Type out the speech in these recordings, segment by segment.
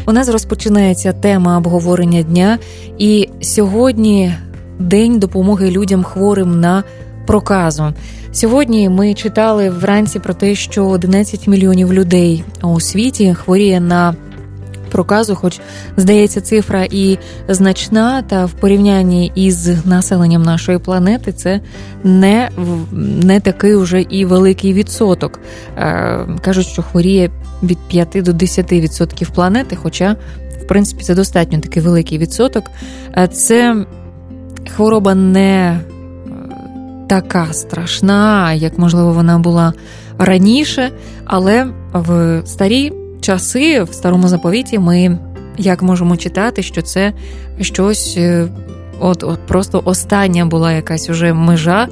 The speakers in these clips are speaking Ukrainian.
У нас розпочинається тема обговорення дня, і сьогодні День допомоги людям хворим на проказу. Сьогодні ми читали вранці про те, що 11 мільйонів людей у світі хворіє на проказу, хоч, здається, цифра і значна, та в порівнянні із населенням нашої планети це не такий уже і великий відсоток. Кажуть, що хворіє від 5 до 10% планети, хоча, в принципі, це достатньо такий великий відсоток. Це хвороба не така страшна, як, можливо, вона була раніше, але в старі часи, в Старому Заповіті ми, як можемо читати, що це щось, от просто остання була якась уже межа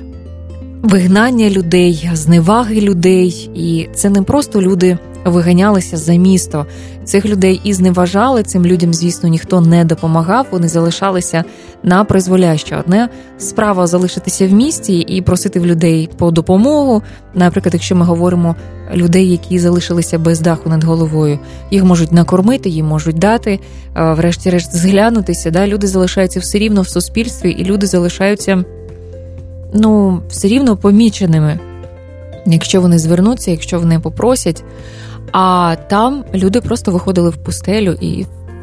вигнання людей, зневаги людей, і це не просто люди виганялися за місто. Цих людей і зневажали, цим людям, звісно, ніхто не допомагав, вони залишалися на призволяще. Одне справа залишитися в місті і просити в людей по допомогу. Наприклад, якщо ми говоримо людей, які залишилися без даху над головою, їх можуть накормити, їм можуть дати, врешті-решт зглянутися. Да? Люди залишаються все рівно в суспільстві, і люди залишаються, все рівно поміченими, якщо вони звернуться, якщо вони попросять. А там люди просто виходили в пустелю і,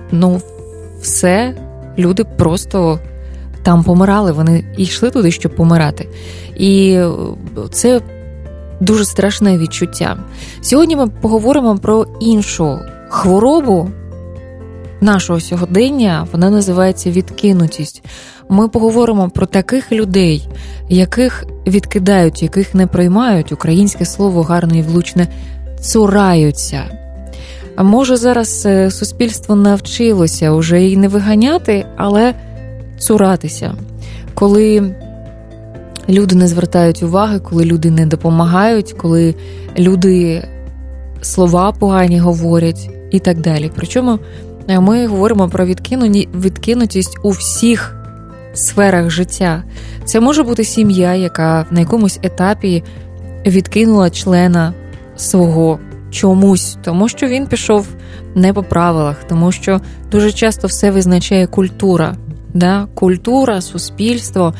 все, люди просто там помирали, вони йшли туди, щоб помирати. І це дуже страшне відчуття. Сьогодні ми поговоримо про іншу хворобу нашого сьогодення, вона називається відкинутість. Ми поговоримо про таких людей, яких відкидають, яких не приймають, українське слово гарне і влучне, цураються. А може зараз суспільство навчилося уже і не виганяти, але цуратися. Коли люди не звертають уваги, коли люди не допомагають, коли люди слова погані говорять і так далі. Причому ми говоримо про відкинутість у всіх сферах життя. Це може бути сім'я, яка на якомусь етапі відкинула члена свого чомусь, тому що він пішов не по правилах, тому що дуже часто все визначає культура. Да? Культура, суспільство.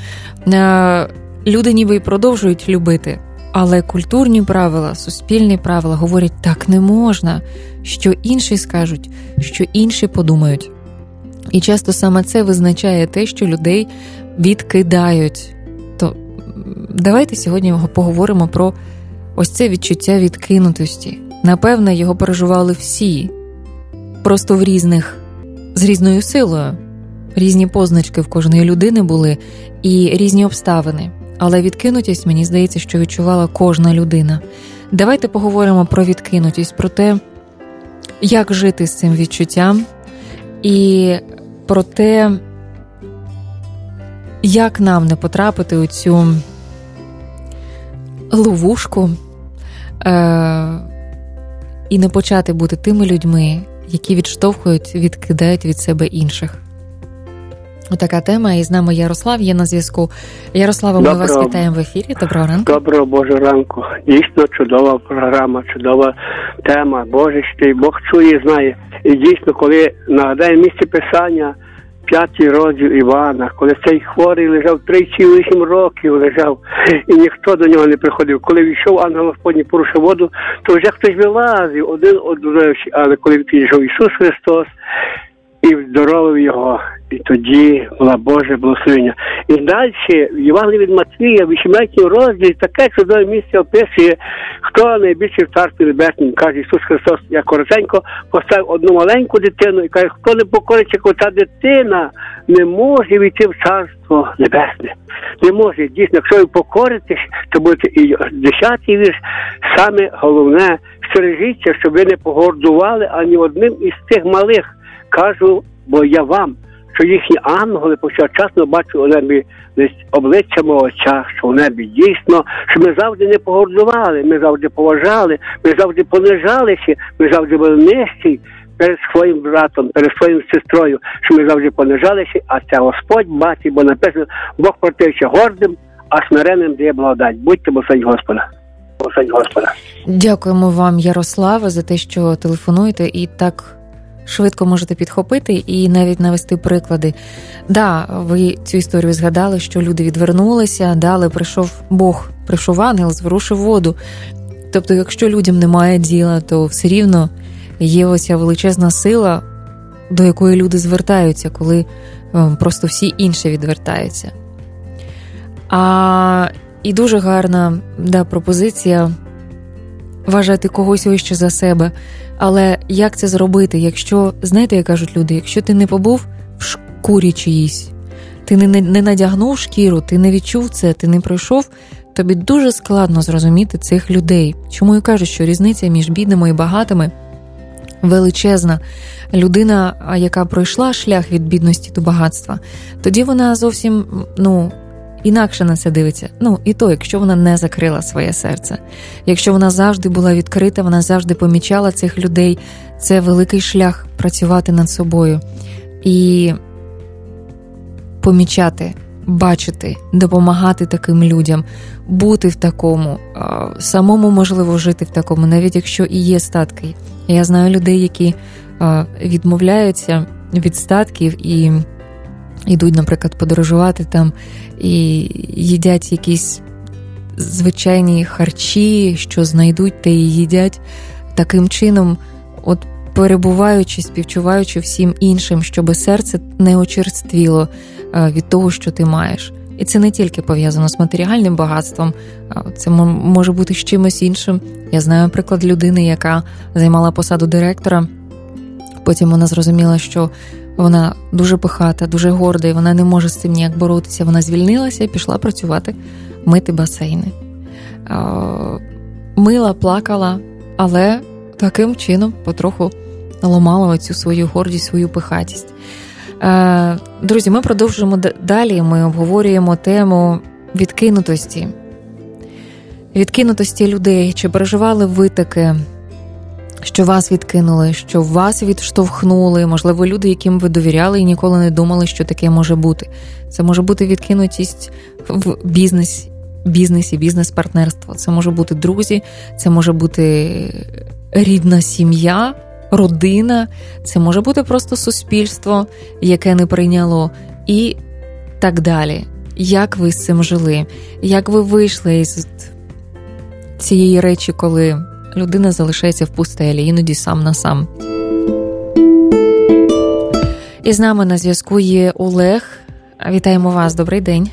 Люди ніби й продовжують любити, але культурні правила, суспільні правила говорять, так не можна, що інші скажуть, що інші подумають. І часто саме це визначає те, що людей відкидають. То давайте сьогодні поговоримо про ось це відчуття відкинутості. Напевне, його переживали всі. Просто з різною силою. Різні позначки в кожної людини були і різні обставини. Але відкинутість, мені здається, що відчувала кожна людина. Давайте поговоримо про відкинутість, про те, як жити з цим відчуттям, і про те, як нам не потрапити у цю ловушку і не почати бути тими людьми, які відштовхують, відкидають від себе інших. Отака тема, і з нами Ярослав є на зв'язку. Ярослава, ми вас вітаємо в ефірі. Доброго ранку. Доброго Божого ранку. Дійсно чудова програма, чудова тема. Боже, що Бог чує, знає. І дійсно, коли нагадає місце Писання, 5 розділ Івана, коли цей хворий лежав 38 років лежав, і ніхто до нього не приходив. Коли війшов ангел Господній, порушив воду, то вже хтось вилазив, один одужавши. Але коли підійшов Ісус Христос і здоровив його, і тоді була Боже благословення. І далі в Євангелії від Матвія, 18 розділі, таке чудове місце описує, хто найбільше в Царстві Небесному. Каже Ісус Христос, я коротенько поставив одну маленьку дитину і каже, хто не покориться, коли ця дитина не може війти в Царство Небесне. Не може. Дійсно, якщо ви покоритесь, то будете і 10-й вірш. Саме головне, стережіться, щоб ви не погордували ані одним із цих малих. Кажу, бо я вам, що їхні ангели повсякчасно бачать у небі обличчя мого Отця, що в небі дійсно, що ми завжди не погордували, ми завжди поважали, ми завжди понижалися, ми завжди були нижчі перед своїм братом, перед своєю сестрою, що ми завжди понижалися, а це Господь бачить, бо написано, Бог протився гордим, а смиренним дає благодать. Будьте благословені Господа. Дякуємо вам, Ярославе, за те, що телефонуєте і так швидко можете підхопити і навіть навести приклади. Да, ви цю історію згадали, що люди відвернулися, але прийшов Бог, прийшов ангел, зворушив воду. Тобто, якщо людям немає діла, то все рівно є оця величезна сила, до якої люди звертаються, коли просто всі інші відвертаються. І дуже гарна пропозиція вважати когось вище за себе. Але як це зробити, якщо, знаєте, як кажуть люди, якщо ти не побув в шкурі чиїсь, ти не надягнув шкіру, ти не відчув це, ти не пройшов, тобі дуже складно зрозуміти цих людей. Чому я кажу, що різниця між бідними і багатими величезна. Людина, яка пройшла шлях від бідності до багатства, тоді вона зовсім, інакше на це дивиться. І то, якщо вона не закрила своє серце. Якщо вона завжди була відкрита, вона завжди помічала цих людей, це великий шлях працювати над собою. І помічати, бачити, допомагати таким людям, бути в такому, самому можливо жити в такому, навіть якщо і є статки. Я знаю людей, які відмовляються від статків і йдуть, наприклад, подорожувати там і їдять якісь звичайні харчі, що знайдуть, те і їдять. Таким чином, перебуваючи, співчуваючи всім іншим, щоб серце не очерствіло від того, що ти маєш. І це не тільки пов'язано з матеріальним багатством, це може бути з чимось іншим. Я знаю приклад людини, яка займала посаду директора, потім вона зрозуміла, що вона дуже пихата, дуже горда, і вона не може з цим ніяк боротися. Вона звільнилася і пішла працювати, мити басейни. Мила, плакала, але таким чином потроху ламала оцю свою гордість, свою пихатість. Друзі, ми продовжуємо далі. Ми обговорюємо тему відкинутості. Відкинутості людей. Чи переживали ви таке, що вас відкинули, що вас відштовхнули? Можливо, люди, яким ви довіряли і ніколи не думали, що таке може бути. Це може бути відкинутість в бізнесі, бізнес-партнерство. Це може бути друзі, це може бути рідна сім'я, родина, це може бути просто суспільство, яке не прийняло, і так далі. Як ви з цим жили? Як ви вийшли із цієї речі, коли людина залишається в пустелі, іноді сам на сам? І з нами на зв'язку є Олег. Вітаємо вас, добрий день.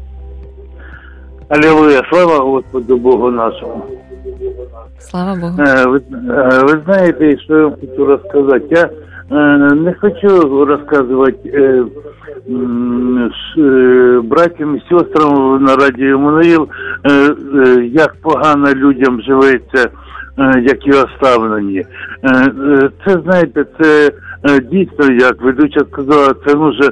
Алілуя, слава Господу Богу нашому. Слава Богу. Ви знаєте, що я хочу розказати? Я не хочу розказувати братям і сестрам на радіо Еммануїл, як погано людям живеться, які оставлені. Це, знаєте, це дійсно, як ведуча сказала, це може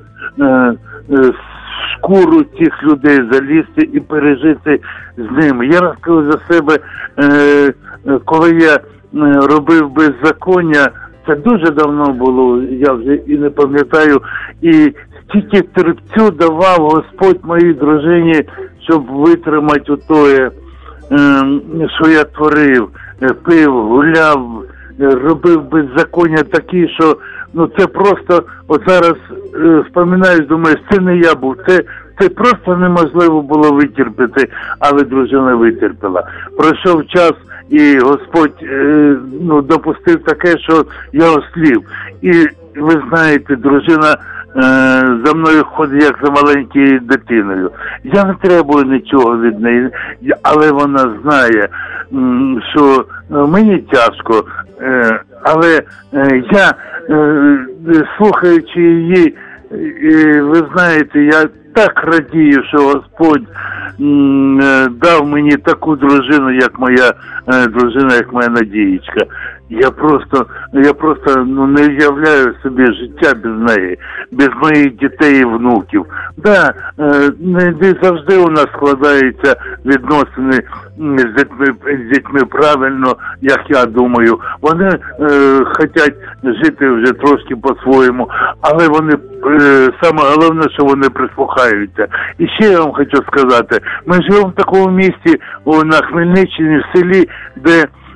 шкуру цих людей залізти і пережити з ними. Я розкажу за себе, коли я робив беззаконня, це дуже давно було, я вже і не пам'ятаю, і стільки терпцю давав Господь моїй дружині, щоб витримати отоє, що я творив, пив, гуляв, робив беззаконня такі, що це просто, от зараз вспоминаю, думаю, це не я був, це просто неможливо було витерпіти, але дружина витерпіла. Пройшов час, і Господь допустив таке, що я ослів. І ви знаєте, дружина за мною ходить як за маленькою дитиною. Я не требую нічого від неї, але вона знає, що мені тяжко, але я, слухаючи її, ви знаєте, я так радію, що Господь дав мені таку дружину, як моя дружина, як моя Надієчка. Я просто не уявляю собі життя без неї, без моїх дітей і внуків. Не завжди у нас складаються відносини з дітьми правильно, як я думаю. Вони хочуть жити вже трошки по-своєму, але вони, саме головне, що вони прислухаються. І ще я вам хочу сказати, ми живемо в такому місті, на Хмельниччині, в селі, де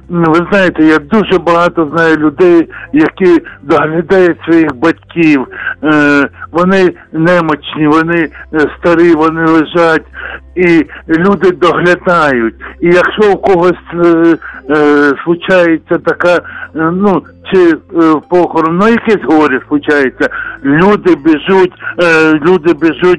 ви знаєте, я дуже багато знаю людей, які доглядають своїх батьків. Вони немічні, вони старі, вони лежать, і люди доглядають. І якщо у когось случається така, чи похорон, якесь горе случається, люди біжуть,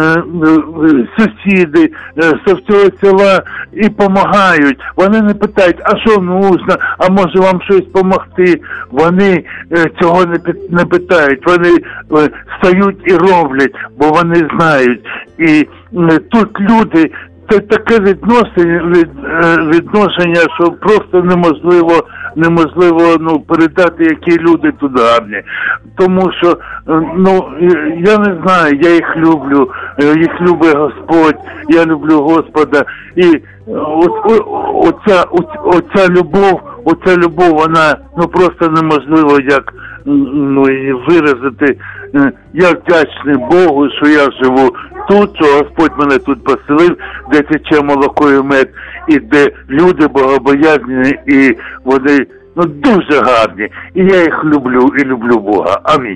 сусіди з всього села і допомагають. Вони не питають, а що нужно, а може вам щось допомогти. Вони цього не питають. Вони стають і роблять, бо вони знають. І тут люди, це таке відношення, що просто неможливо передати, які люди тут гарні. Тому що, я не знаю, я їх люблю, їх любить Господь, я люблю Господа. І оця любов, вона просто неможливо як її виразити. Я вдячний Богу, що я живу тут, що Господь мене тут поселив, де тече молоко і мед, і де люди богобоязні, і вони дуже гарні. І я їх люблю і люблю Бога. Амінь.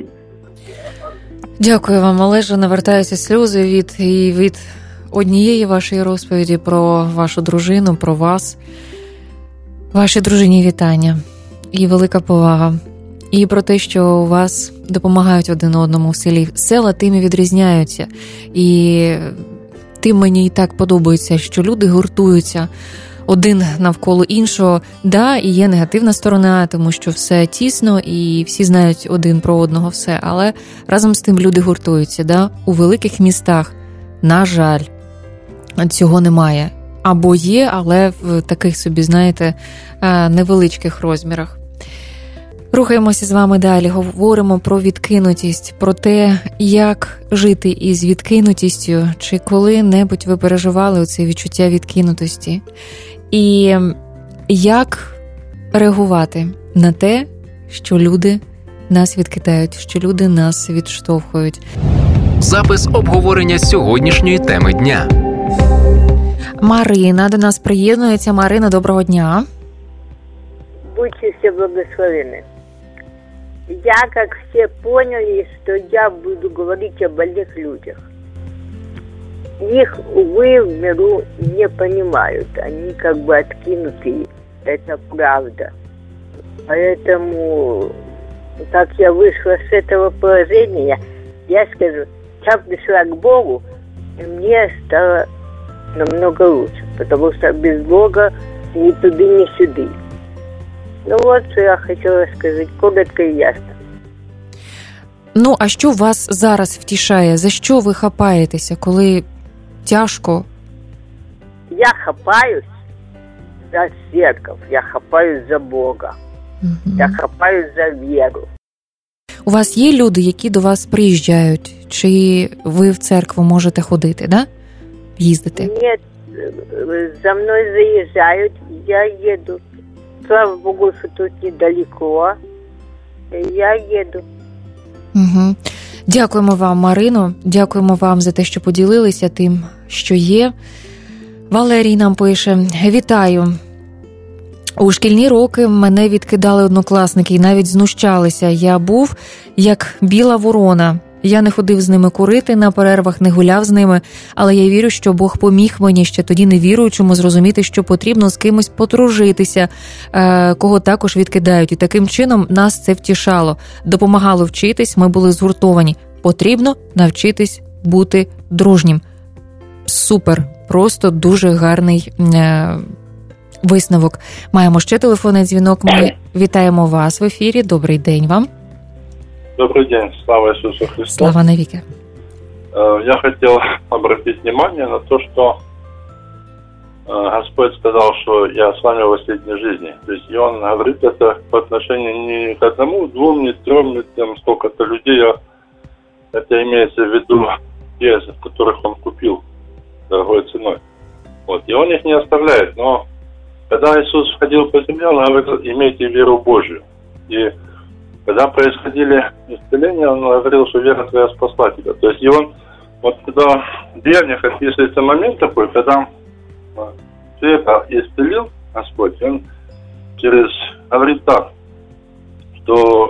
Дякую вам, Олеже. Навертаються сльози від однієї вашої розповіді про вашу дружину, про вас. Вашій дружині вітання і велика повага. І про те, що у вас допомагають один одному в селі. Села тим і відрізняються. І тим мені і так подобається, що люди гуртуються один навколо іншого. Да, і є негативна сторона, тому що все тісно і всі знають один про одного все. Але разом з тим люди гуртуються. Да? У великих містах, на жаль, цього немає. Або є, але в таких собі, знаєте, невеличких розмірах. Рухаємося з вами далі, говоримо про відкинутість, про те, як жити із відкинутістю, чи коли-небудь ви переживали оце відчуття відкинутості, і як реагувати на те, що люди нас відкидають, що люди нас відштовхують. Запис обговорення сьогоднішньої теми дня. Марина до нас приєднується. Марина, доброго дня. Будьте все благословенны. Я, как все поняли, что я буду говорить о больных людях. Их, увы, в миру не понимают. Они как бы откинуты. Это правда. Поэтому, как я вышла с этого положения, я скажу, я пришла к Богу, и мне стало намного лучше. Потому что без Бога ни туды, ни сюды. Вот, що я хотіла сказати, коротко і ясно. А що вас зараз втішає? За що ви хапаєтеся, коли тяжко? Я хапаюсь за церковь, я хапаюсь за Бога, я хапаюсь за віру. У вас є люди, які до вас приїжджають? Чи ви в церкву можете ходити, да? Їздити? Ні, за мною заїжджають, я їду. Слава Богу, що тут недалеко. Я їду. Угу. Дякуємо вам, Марино. Дякуємо вам за те, що поділилися тим, що є. Валерій нам пише: вітаю. У шкільні роки мене відкидали однокласники і навіть знущалися. Я був як біла ворона. Я не ходив з ними курити, на перервах не гуляв з ними, але я вірю, що Бог поміг мені ще тоді невіруючому зрозуміти, що потрібно з кимось подружитися, кого також відкидають. І таким чином нас це втішало, допомагало вчитись, ми були згуртовані. Потрібно навчитись бути дружнім. Супер, просто дуже гарний висновок. Маємо ще телефонний дзвінок, ми вітаємо вас в ефірі. Добрий день вам. Добрый день, слава Иисусу Христу. Слава навеки. Я хотел обратить внимание на то, что Господь сказал, что я с вами в последней жизни. То есть и Он говорит это по отношению не к одному, двум, не трем, не там сколько-то людей, а это имеется в виду те, которых Он купил дорогой ценой. И Он их не оставляет. Но когда Иисус ходил по земле, Он говорил: имейте веру Божию. И когда происходили исцеления, он говорил, что вера твоя спасла тебя. То есть и он, когда в древних описывается момент такой, когда все это исцелил Господь, он говорит так, что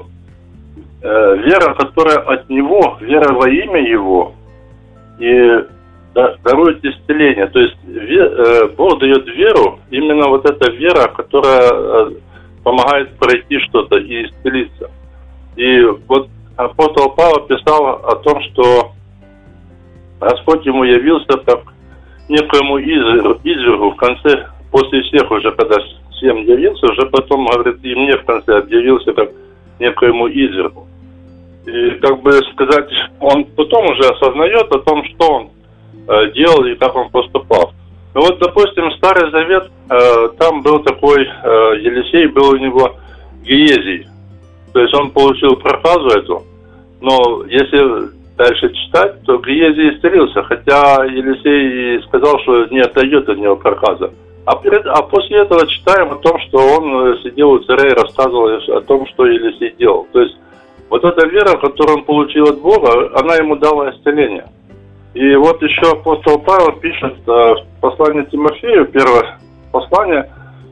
вера, которая от Него, вера во имя Его, и дарует исцеление. То есть Бог дает веру, именно вот эта вера, которая помогает пройти что-то и исцелиться. И вот апостол Павел писал о том, что Господь ему явился как некоему извергу в конце, после всех уже, когда всем явился, уже потом, говорит, и мне в конце объявился как некоему извергу. И, как бы сказать, он потом уже осознает о том, что он делал и как он поступал. Ну вот, допустим, Старый Завет, там был такой Елисей, был у него Гиезий. То есть он получил проказу эту, но если дальше читать, то Гиезий исцелился, хотя Елисей сказал, что не отдает от него проказа. А после этого читаем о том, что он сидел у царя и рассказывал о том, что Елисей делал. То есть вот эта вера, которую он получил от Бога, она ему дала исцеление. И вот еще апостол Павел пишет в послании Тимофею, первое послание,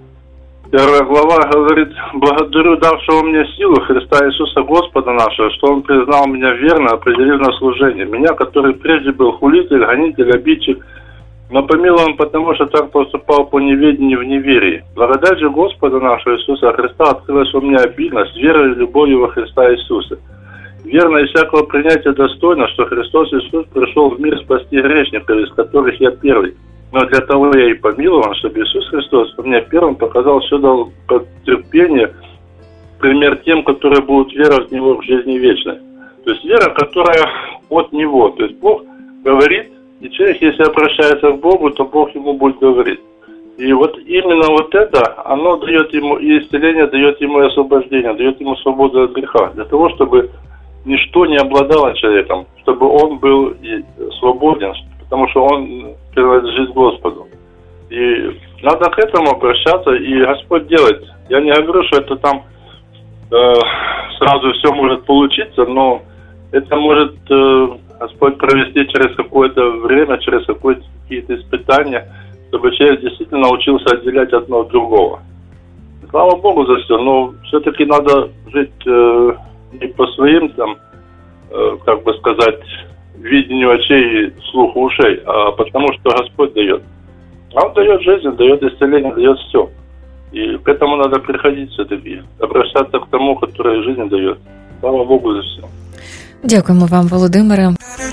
1 глава, говорит: «Благодарю давшего мне силу Христа Иисуса Господа нашего, что Он признал меня верно, определил на служение. Меня, который прежде был хулитель, гонитель, обидчик, но помиловал Он, потому что так поступал по неведению в неверии. Благодать же Господа нашего Иисуса Христа открылась у меня обильно с верой и любовью во Христа Иисуса. Верно и всякого принятия достойно, что Христос Иисус пришел в мир спасти грешников, из которых я первый. Но для того я и помилован, чтобы Иисус Христос у меня первым показал все дал терпение, пример тем, которые будут веровать в Него в жизни вечной». То есть вера, которая от Него. То есть Бог говорит, и человек, если обращается к Богу, то Бог ему будет говорить. И вот именно вот это, оно дает ему и исцеление, дает ему и освобождение, дает ему свободу от греха. Для того, чтобы ничто не обладало человеком, чтобы он был свободен, потому что он принадлежит Господу. И надо к этому обращаться, и Господь делает. Я не говорю, что это там сразу все может получиться, но это может Господь провести через какое-то время, через какие-то испытания, чтобы человек действительно научился отделять одно от другого. Слава Богу за все, но все-таки надо жить не по своим, там, как бы сказать, видению очей и слуху ушей, а потому что Господь дает. Он дает жизнь, дает исцеление, дает все. И к этому надо приходить все-таки, обращаться к тому, который жизнь дает. Слава Богу за все. Дякуємо вам, Володимире.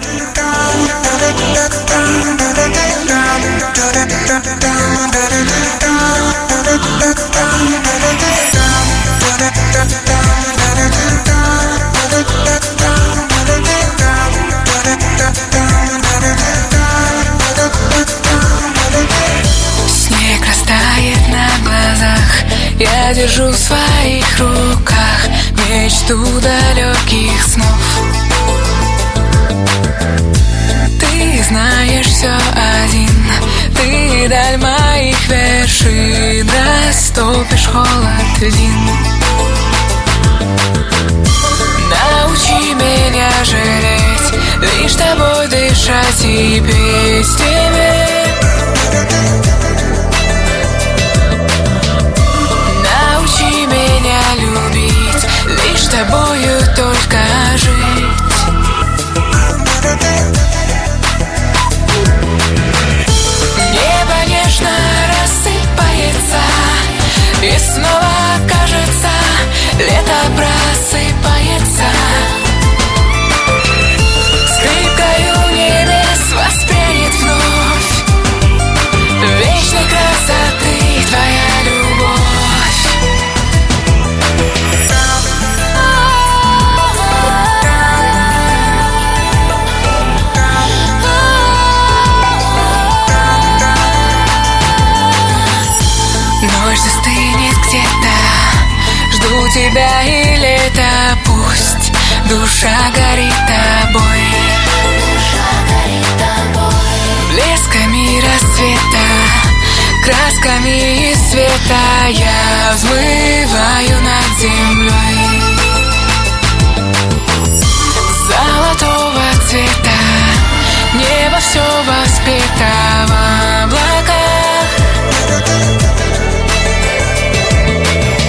Снег растает на глазах, я держу в своих руках мечту далеких снов. Ты знаешь все один, ты даль моих вершин, растопишь холод льдин. Научи меня жалеть, лишь тобой дышать и петь тебе. Научи меня любить, лишь тобою только жить. Небо нежно рассыпается, и снова кажется, лето просыпается. Скрипкою небес воспрянет вновь вечной красоты твоя любовь. Ночь застынет где-то, жду тебя и лето, пусть душа горит тобой. Блесками рассвета, красками света я взмываю над землей. Золотого цвета небо все воспето в облаках.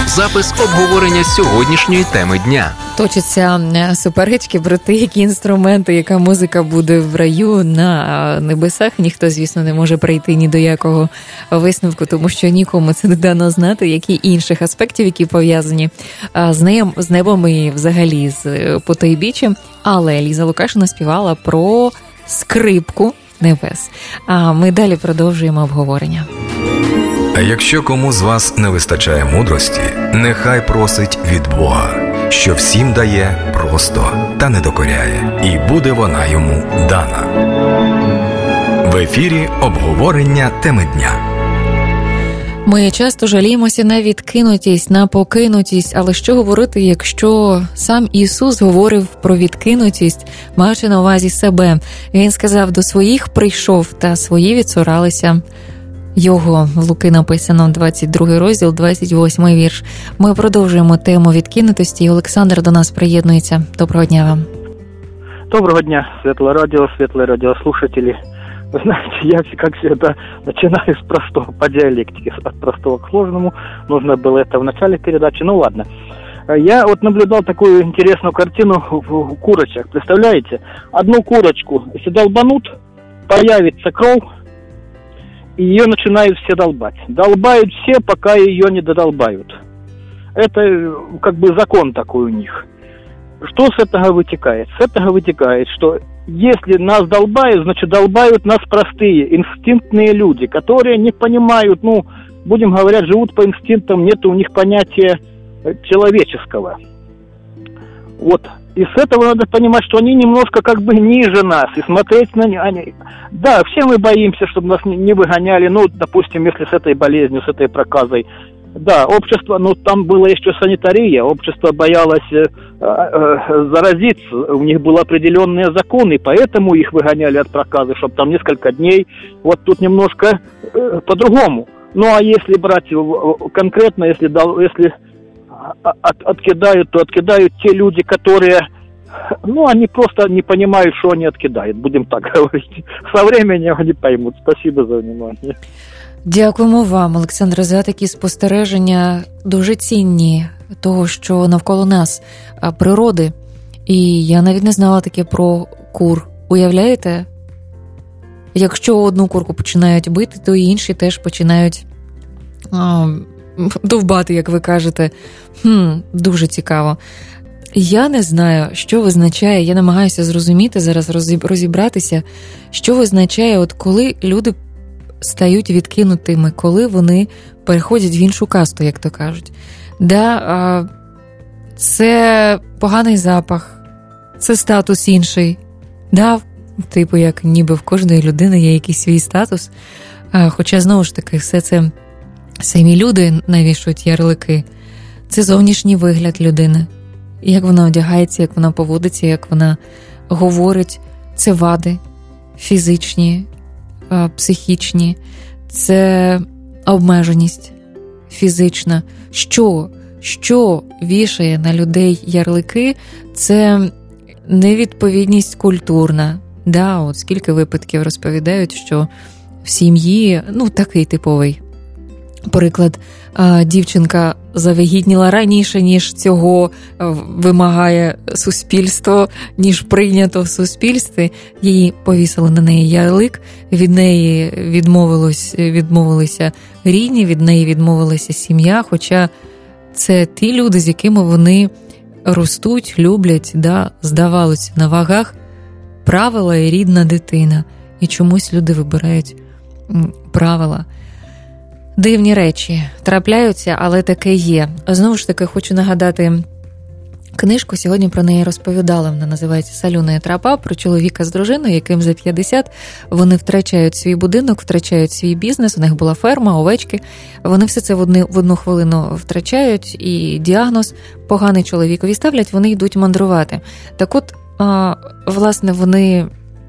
Запис обговорення сьогоднішньої теми дня. Точаться суперечки про те, які інструменти, яка музика буде в раю на небесах. Ніхто, звісно, не може прийти ні до якого висновку, тому що нікому це не дано знати, які інших аспектів, які пов'язані з небом і взагалі з потойбіччям. Але Ліза Лукашина співала про скрипку небес. А ми далі продовжуємо обговорення. А якщо кому з вас не вистачає мудрості, нехай просить від Бога, що всім дає просто та не докоряє, і буде вона йому дана. В ефірі обговорення теми дня. Ми часто жаліємося на відкинутість, на покинутість, але що говорити, якщо сам Ісус говорив про відкинутість, маючи на увазі себе. Він сказав, до своїх прийшов, та свої відсуралися його. В Луки написано 22 розділ, 28 вірш. Ми продовжуємо тему відкинутості, і Олександр до нас приєднується. Доброго дня вам. Доброго дня, светлое радиослушатели. Вы знаете, я, как всегда, начинаю с простого, по диалектике, от простого к сложному. Нужно было это в начале передачи, ну ладно. Я вот наблюдал такую интересную картину в курочках. Представляете? Одну курочку, если долбанут, появится кровь, и ее начинают все долбать. Долбают все, пока ее не додолбают. Это как бы закон такой у них. Что с этого вытекает? С этого вытекает, что если нас долбают, значит долбают нас простые, инстинктные люди, которые не понимают, ну, будем говорить, живут по инстинктам, нет у них понятия человеческого. Вот. И с этого надо понимать, что они немножко как бы ниже нас, и смотреть на них. Да, все мы боимся, чтобы нас не выгоняли, ну, допустим, если с этой болезнью, с этой проказой. Да, общество, ну, там была еще санитария, общество боялось заразиться, у них были определенные законы, поэтому их выгоняли от проказы, чтобы там несколько дней. Вот тут немножко по-другому. Ну, а если брать конкретно, если откидают, то откидают те люди, которые, ну, они просто не понимают, что они откидают, будем так говорить. Со временем они поймут. Спасибо за внимание. Дякуємо вам, Олександре, за такі спостереження дуже цінні того, що навколо нас, природи. І я навіть не знала таке про кур. Уявляєте? Якщо одну курку починають бити, то і інші теж починають довбати, як ви кажете. Дуже цікаво. Я не знаю, що визначає, я намагаюся зрозуміти, зараз розібратися, що визначає, от коли люди стають відкинутими, коли вони переходять в іншу касту, як то кажуть. Да, це поганий запах, це статус інший. Да, типу, як ніби в кожної людини є якийсь свій статус. Хоча, знову ж таки, все це самі люди навішують ярлики. Це зовнішній вигляд людини. Як вона одягається, як вона поводиться, як вона говорить. Це вади фізичні, психічні, це обмеженість фізична. Що вішає на людей ярлики, це невідповідність культурна. Да, от скільки випадків розповідають, що в сім'ї, ну, такий типовий приклад, дівчинка завагітніла раніше, ніж цього вимагає суспільство, ніж прийнято в суспільстві. Її повісили на неї ярлик, від неї відмовилися рідні, від неї відмовилася сім'я, хоча це ті люди, з якими вони ростуть, люблять, да, здавалося, на вагах правила і рідна дитина. І чомусь люди вибирають правила. Дивні речі трапляються, але таке є. Знову ж таки, хочу нагадати книжку, сьогодні про неї розповідала, вона називається «Солюна тропа», про чоловіка з дружиною, яким за 50, вони втрачають свій будинок, втрачають свій бізнес, у них була ферма, овечки, вони все це в одну хвилину втрачають, і діагноз поганий чоловікові ставлять, вони йдуть мандрувати. Так от, власне, вони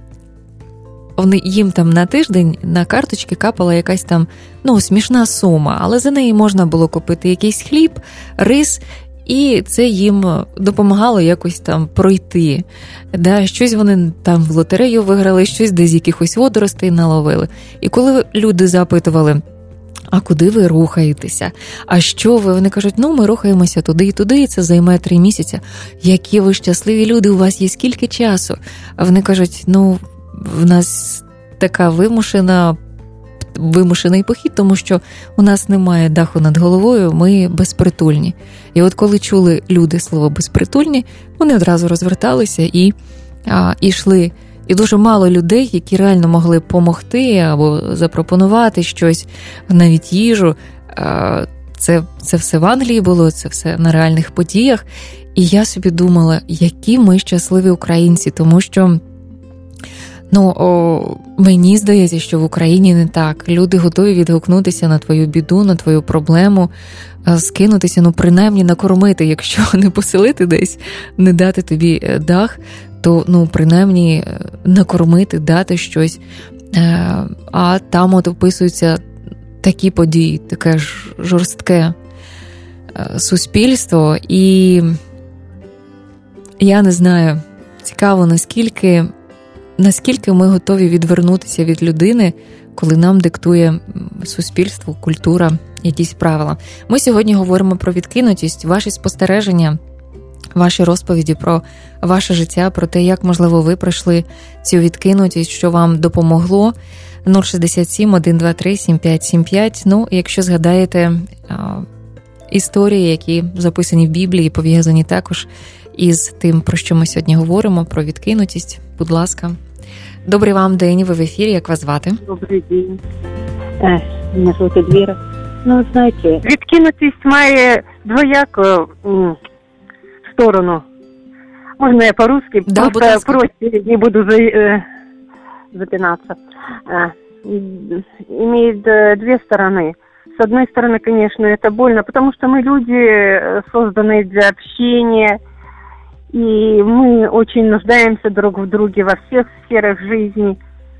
їм там на тиждень на карточки капала якась там, ну, смішна сума, але за неї можна було купити якийсь хліб, рис, і це їм допомагало якось там пройти. Да, щось вони там в лотерею виграли, щось десь якихось водоростей наловили. І коли люди запитували, а куди ви рухаєтеся? А що ви? Вони кажуть, ми рухаємося туди і туди, і це займе 3 місяці. Які ви щасливі люди, у вас є скільки часу? А вони кажуть, в нас така вимушений похід, тому що у нас немає даху над головою, ми безпритульні. І от коли чули люди слово безпритульні, вони одразу розверталися і йшли. І дуже мало людей, які реально могли допомогти або запропонувати щось, навіть їжу. Це все в Англії було, це все на реальних подіях. І я собі думала, які ми щасливі українці, тому що мені здається, що в Україні не так. Люди готові відгукнутися на твою біду, на твою проблему, скинутися, принаймні накормити, якщо не поселити десь, не дати тобі дах, то, принаймні, накормити, дати щось. А там описуються такі події, таке жорстке суспільство. І я не знаю, цікаво, наскільки ми готові відвернутися від людини, коли нам диктує суспільство, культура, якісь правила. Ми сьогодні говоримо про відкинутість, ваші спостереження, ваші розповіді про ваше життя, про те, як, можливо, ви пройшли цю відкинутість, що вам допомогло. 067 123 7575. Якщо згадаєте історії, які записані в Біблії, пов'язані також із тим, про що ми сьогодні говоримо, про відкинутість, будь ласка. Добрий вам день, ви в ефірі, як вас звати? Добрий день. Мене звати Едвіра. Знаєте, відкинутість має двояку сторону. Можно я по-русски? Да, просто проще, не буду запинаться. Имеет 2 стороны. С одной стороны, конечно, это больно, потому что мы люди, созданные для общения, и мы очень нуждаемся друг в друге во всех сферах жизни.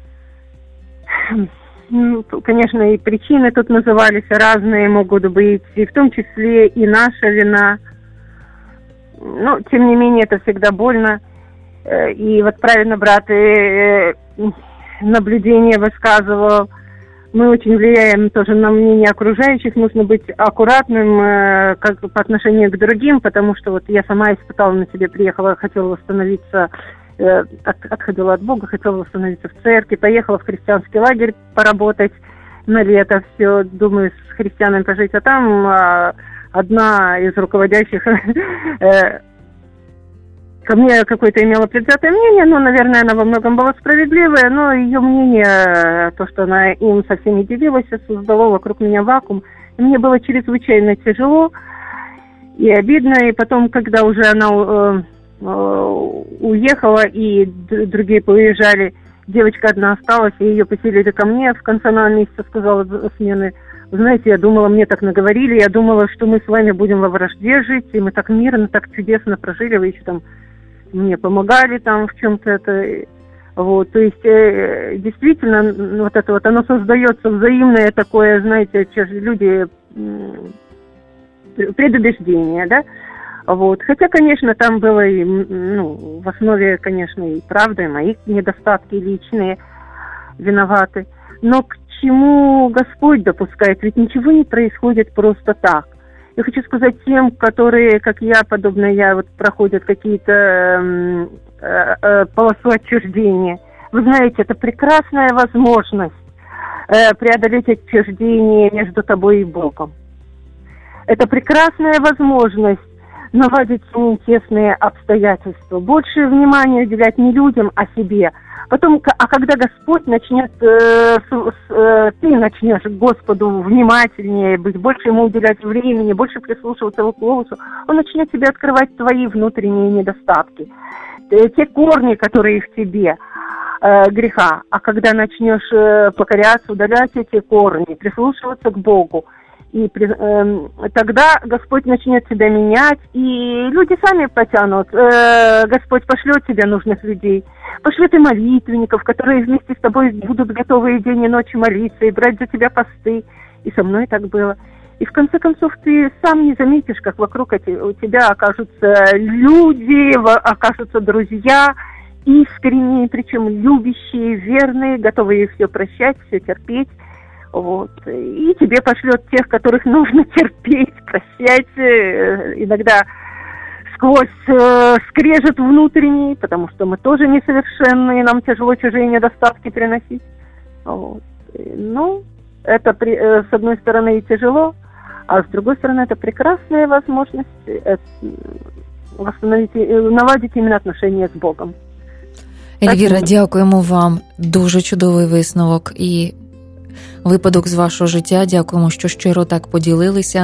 Конечно, и причины тут назывались разные могут быть, и в том числе и наша вина. Но, тем не менее, это всегда больно. И вот правильно брат наблюдение высказывал. Мы очень влияем тоже на мнение окружающих. Нужно быть аккуратным по отношению к другим, потому что вот я сама испытала на себе, приехала, хотела восстановиться, отходила от Бога, хотела восстановиться в церкви, поехала в христианский лагерь поработать на лето, все, думаю, с христианами пожить, а там одна из руководящих ко мне какое-то имела предвзятое мнение, наверное, она во многом была справедливая, но ее мнение, то, что она им совсем не делилась, создало вокруг меня вакуум. И мне было чрезвычайно тяжело и обидно, и потом, когда уже она уехала и другие поуезжали, девочка одна осталась, и ее поселили ко мне в конце месяца, сказала смены. Вы знаете, я думала, мне так наговорили, я думала, что мы с вами будем во вражде жить, и мы так мирно, так чудесно прожили, вы еще там мне помогали там в чем-то это. Вот, то есть действительно вот это вот, оно создается взаимное такое, знаете, люди предубеждение, да? Вот. Хотя, конечно, там было и, в основе, конечно, и правда, и мои недостатки личные виноваты. Но к чему Господь допускает? Ведь ничего не происходит просто так. Я хочу сказать тем, которые, как я, подобно я, вот проходят какие-то полосу отчуждения. Вы знаете, это прекрасная возможность преодолеть отчуждение между тобой и Богом. Это прекрасная возможность наладить с ним тесные обстоятельства. Больше внимания уделять не людям, а себе. Потом, когда Господь начнет, ты начнешь к Господу внимательнее быть, больше Ему уделять времени, больше прислушиваться Его голосу, Он начнет тебе открывать твои внутренние недостатки, те корни, которые в тебе, греха. А когда начнешь покоряться, удалять эти корни, прислушиваться к Богу, и тогда Господь начнет тебя менять, и люди сами потянут. Господь пошлет тебе нужных людей, пошлет и молитвенников, которые вместе с тобой будут готовы и день, и ночь молиться, и брать за тебя посты. И со мной так было. И в конце концов ты сам не заметишь, как вокруг у тебя окажутся люди, окажутся друзья, искренние, причем любящие, верные, готовые все прощать, все терпеть. Вот. И тебе пошлет тех, которых нужно терпеть, прощать, иногда сквозь скрежет внутренний, потому что мы тоже несовершенны, и нам тяжело чужие недостатки переносить. Вот. Ну, это с одной стороны и тяжело, а с другой стороны это прекрасная возможность наладить именно отношения з Богом. Ельвіра, дякуємо вам. Дуже чудовий висновок і випадок з вашого життя. Дякуємо, що щиро так поділилися.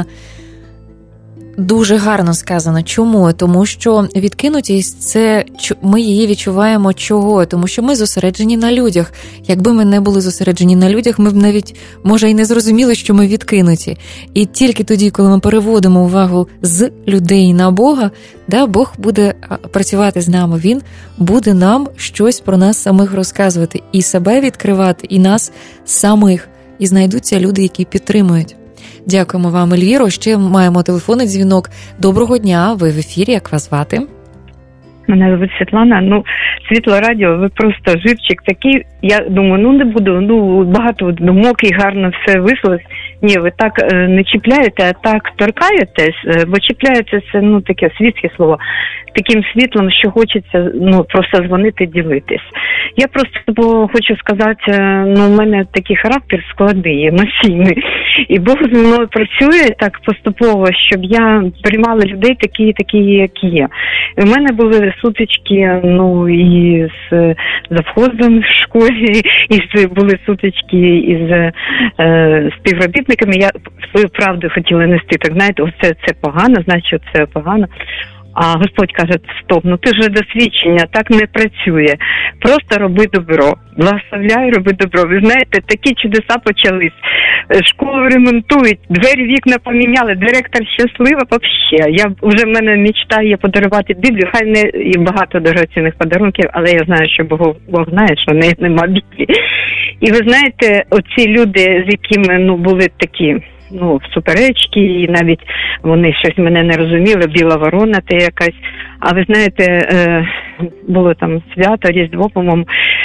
Дуже гарно сказано. Чому? Тому що відкинутість – це ми її відчуваємо чого? Тому що ми зосереджені на людях. Якби ми не були зосереджені на людях, ми б навіть, може, і не зрозуміли, що ми відкинуті. І тільки тоді, коли ми переводимо увагу з людей на Бога, Бог буде працювати з нами. Він буде нам щось про нас самих розказувати. І себе відкривати, і нас самих. І знайдуться люди, які підтримують. Дякуємо вам, Ельвіро. Ще маємо телефонний дзвінок. Доброго дня, ви в ефірі, як вас звати? Мене звуть Світлана. Світло радіо, ви просто живчик такий. Я думаю, не буду, багато думок і гарно все висловилось. Ні, ви так не чіпляєте, а так торкаєтесь, бо чіпляєте це, таке світське слово, таким світлом, що хочеться, просто дзвонити, ділитись. Я просто хочу сказати, у мене такий характер складний, емоційний. І Бог зі мною працює так поступово, щоб я приймала людей такі, як є. І в мене були сутички, і з завхозом в школі, і були сутички із співробітниками. Я свою правду хотіла нести, так знаєте, оце це погано, значить це погано. А Господь каже, стоп, ти вже досвідчення, так не працює. Просто роби добро. Благословляй, роби добро. Ви знаєте, такі чудеса почались. Школу ремонтують, двері, вікна поміняли, директор щаслива взагалі. В мене мечта є подарувати Біблію, хай не і багато дорогоцінних подарунків, але я знаю, що Бог знає, що в неї нема Біблії. І ви знаєте, оці люди, з якими були такі суперечки, і навіть вони щось мене не розуміли, біла ворона та якась. А ви знаєте, було там свято, Різдво, по-моєму.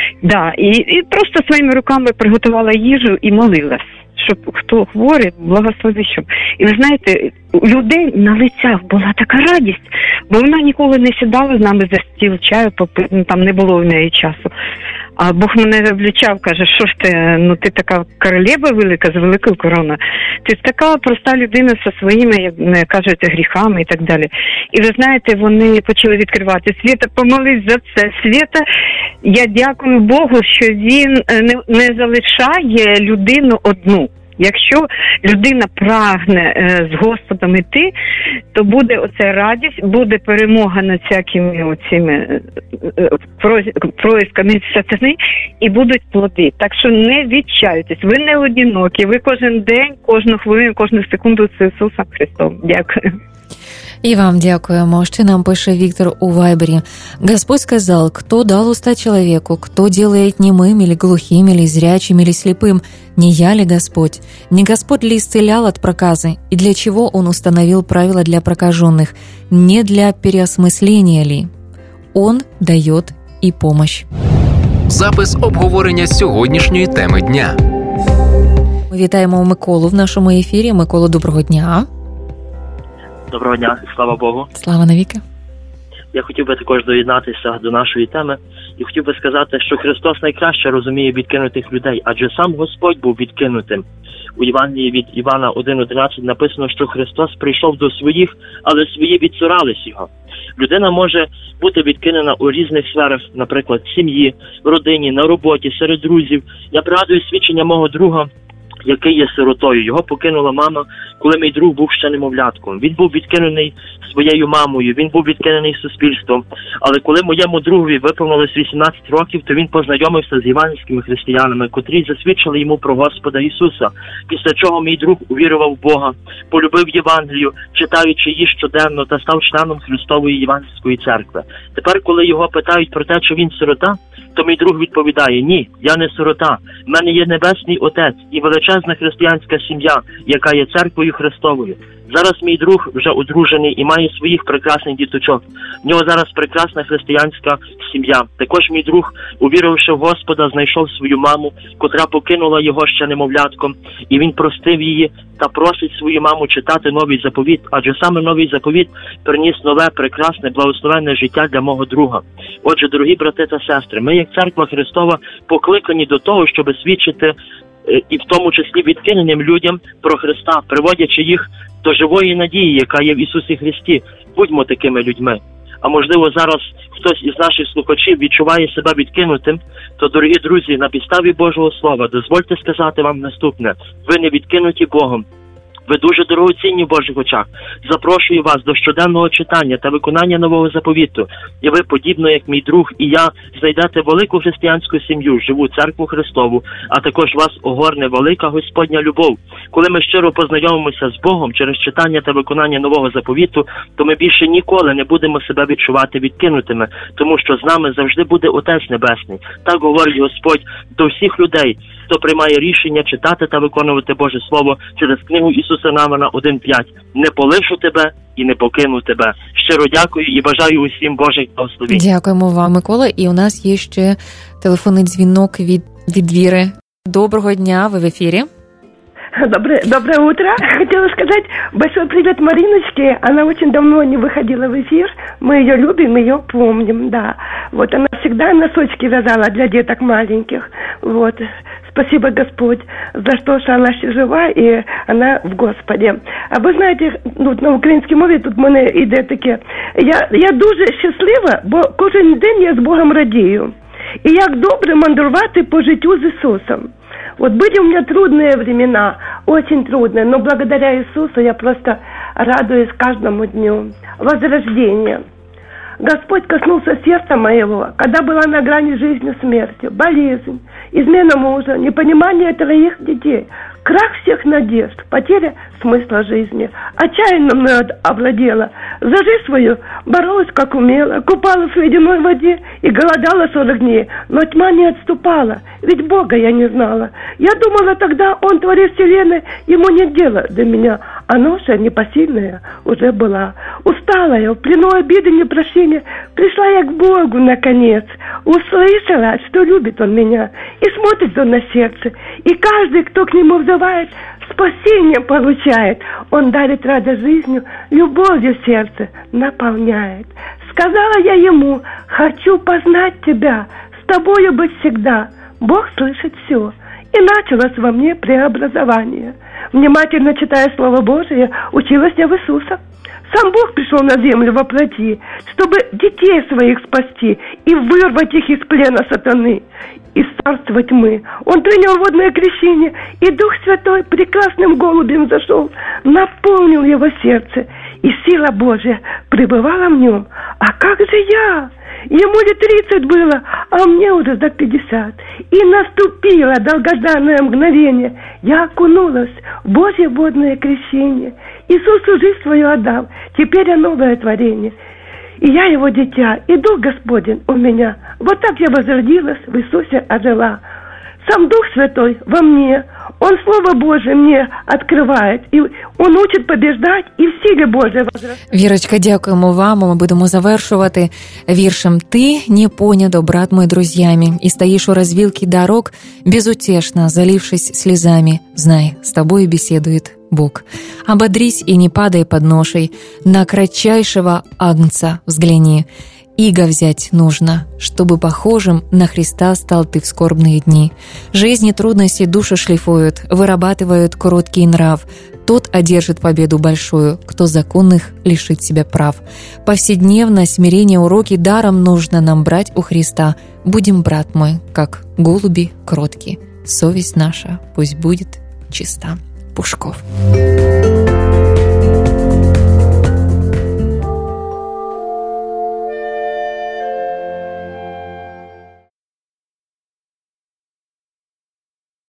І просто своїми руками приготувала їжу і молилась, щоб хто хворий, благослови, щоб. І ви знаєте, у людей на лицях була така радість, бо вона ніколи не сідала з нами за стіл чаю попити, там не було в неї часу. А Бог мене влючав, каже, що ж ти, ти така королева велика, з великою короною. Ти така проста людина зі своїми, як кажуть, гріхами і так далі. І ви знаєте, вони почали відкривати. Свята, помолись за це. Свята, я дякую Богу, що він не залишає людину одну. Якщо людина прагне з Господом іти, то буде оця радість, буде перемога над всякими оціми происками сатани і будуть плоди. Так що не відчаюйтесь, ви не одинокі, ви кожен день, кожну хвилину, кожну секунду з Ісусом Христом. Дякую. И вам дякуємо. Ще нам пише Виктор у Вайбере. Господь сказал, кто дал уста человеку, кто делает немым или глухим, или зрячим, или слепым, не я ли Господь? Не Господь ли исцелял от проказы? И для чего Он установил правила для прокаженных? Не для переосмысления ли? Он дает и помощь. Запис обговорення сьогоднішньої теми дня. Ми вітаємо Миколу в нашому ефірі. Миколо, доброго дня. Доброго дня, слава Богу. Слава навіки. Я хотів би також доєднатися до нашої теми і хотів би сказати, що Христос найкраще розуміє відкинутих людей, адже сам Господь був відкинутим. У Євангелії від Івана 1:11 написано, що Христос прийшов до своїх, але свої відцурались його. Людина може бути відкинена у різних сферах, наприклад, в сім'ї, в родині, на роботі, серед друзів. Я пригадую свідчення мого друга, який є сиротою. Його покинула мама, коли мій друг був ще немовлятком. Він був відкинений своєю мамою, він був відкинений суспільством. Але коли моєму другові виповнилось 18 років, то він познайомився з євангельськими християнами, котрі засвідчили йому про Господа Ісуса. Після чого мій друг увірував в Бога, полюбив Євангелію, читаючи її щоденно, та став членом Христової Євангельської церкви. Тепер, коли його питають про те, чи він сирота, то мій друг відповідає: ні, я не сирота, в мене є Небесний Отець і величезна християнська сім'я, яка є церквою Христовою. Зараз мій друг вже одружений і має своїх прекрасних діточок. В нього зараз прекрасна християнська сім'я. Також мій друг, увіривши в Господа, знайшов свою маму, котра покинула його ще немовлятком, і він простив її та просить свою маму читати новий заповіт, адже саме новий заповіт приніс нове, прекрасне, благословенне життя для мого друга. Отже, дорогі брати та сестри, ми, як Церква Христова, покликані до того, щоб свідчити і в тому числі відкиненим людям про Христа, приводячи їх до живої надії, яка є в Ісусі Христі. Будьмо такими людьми. А можливо, зараз хтось із наших слухачів відчуває себе відкинутим, то, дорогі друзі, на підставі Божого Слова дозвольте сказати вам наступне: ви не відкинуті Богом. Ви дуже дорогоцінні в Божих очах. Запрошую вас до щоденного читання та виконання нового заповіту. І ви, подібно як мій друг і я, знайдете велику християнську сім'ю, живу церкву Христову, а також вас огорне велика Господня любов. Коли ми щиро познайомимося з Богом через читання та виконання нового заповіту, то ми більше ніколи не будемо себе відчувати відкинутими, тому що з нами завжди буде Отець Небесний. Так говорить Господь до всіх людей, хто приймає рішення читати та виконувати Боже Слово через книгу Ісуса Навина 1.5. Не полишу тебе і не покину тебе. Щиро дякую і бажаю усім Божих благословень. Дякуємо вам, Микола. І у нас є ще телефонний дзвінок від Віри. Доброго дня, ви в ефірі. Доброе утро. Хотела сказать большой привет Мариночке. Она очень давно не выходила в эфир. Мы ее любим, ее помним, да. Вот она всегда носочки вязала для деток маленьких. Вот. Спасибо, Господь, за то, що вона ще жива і вона в Господі. А ви знаєте, на українській мові тут в мене йде таке. Я дуже щаслива, бо кожен день я з Богом радію. І як добре мандрувати по життю з Ісусом. Вот были у меня трудные времена, очень трудные, но благодаря Иисусу я просто радуюсь каждому дню. Возрождение. Господь коснулся сердца моего, когда была на грани жизни смерти, болезнь, измена мужа, непонимание 3 детей, крах всех надежд, потеря смысла жизни. Отчаянно мной овладела. За жизнь свою боролась как умела, купалась в ледяной воде и голодала 40 дней. Но тьма не отступала, ведь Бога я не знала. Я думала тогда, Он творит вселенной, Ему нет дела до меня. А ноша непосильная уже была. Усталая, в плену обиды и непрощения, пришла я к Богу наконец. Услышала, что любит Он меня, и смотрит Он на сердце. И каждый, кто к Нему взывает, спасение получает. Он дарит радость жизнью, любовью сердце наполняет. Сказала я Ему: хочу познать Тебя, с Тобою быть всегда. Бог слышит все. И началось во мне преобразование. Внимательно читая Слово Божие, училась я в Иисуса. Сам Бог пришел на землю во плоти, чтобы детей своих спасти и вырвать их из плена сатаны, из царства тьмы. Он принял водное крещение, и Дух Святой прекрасным голубем зашел, наполнил его сердце, и сила Божья пребывала в нем. А как же я? Ему ли 30 было, а мне уже за 50. И наступило долгожданное мгновение. Я окунулась в Божье водное крещение. Иисусу жизнь свою отдал. Теперь я новое творение. И я его дитя, и Дух Господень у меня. Вот так я возродилась, в Иисусе ожила. Сам Дух Святой во мне. Он Слово Божие мне откриває, і Он учить побіждати, і в силі Божій возростати. Вірочка, дякуємо вам. Ми будемо завершувати віршем «Ты не понят, брат мой, друзьями, и стоишь у развилки дорог, безутешно, залившись слезами. Знай, с тобой беседует Бог. Ободрись и не падай под ношей, на кратчайшего агнца взгляни. Иго взять нужно, чтобы похожим на Христа стал ты в скорбные дни. Жизни трудности души шлифуют, вырабатывают короткий нрав. Тот одержит победу большую, кто законных лишит себя прав. Повседневно смирение уроки даром нужно нам брать у Христа. Будем, брат мой, как голуби кротки. Совесть наша пусть будет чиста. Пушков.